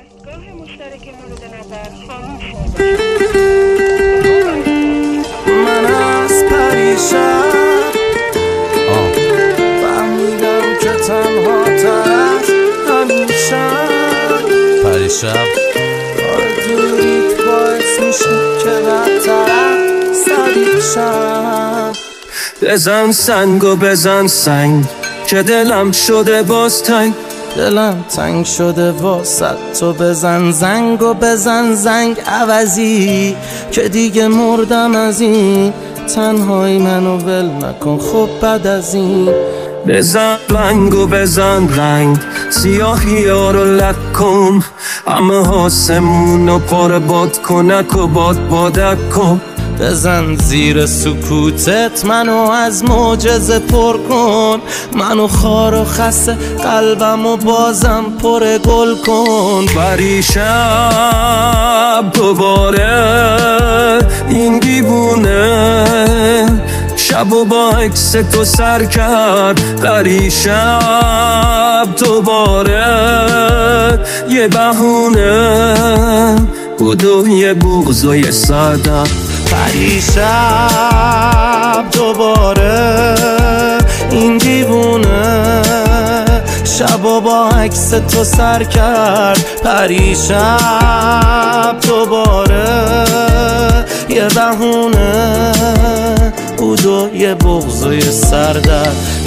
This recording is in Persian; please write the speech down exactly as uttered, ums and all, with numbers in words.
دستگاه مشترک مورد نظر خاموش شده. من از پریشب فهمیدم که تنها تر از همیشه پریشب کار دوریت باعث میشه که بدتر از صدیق شم. بزن سنگ و بزن سنگ که دلم شده باز تنگ، دلم تنگ شده واسه تو. بزن زنگ و بزن زنگ عوضی که دیگه مردم از این تنهایی. منو ول نکن خب بعد از این. بزن رنگ و بزن رنگ سیاهی ها رو لک کن، همه آسمون رو پاره باد کنک و باد بادک کن. بزن زیر سکوتت منو از معجزه پر کن، منو خار و خسته قلبم و بازم پر گل کن. پریشب دوباره این دیوونه شب و با عکس تو سر کرد. پریشب دوباره یه بهونه بود و یه بغض و یه صدف. پریشب دوباره این دیوونه شب و با عکس تو سر کرد. پریشب دوباره یه بهونه بود و یه بغض و یه سردرد.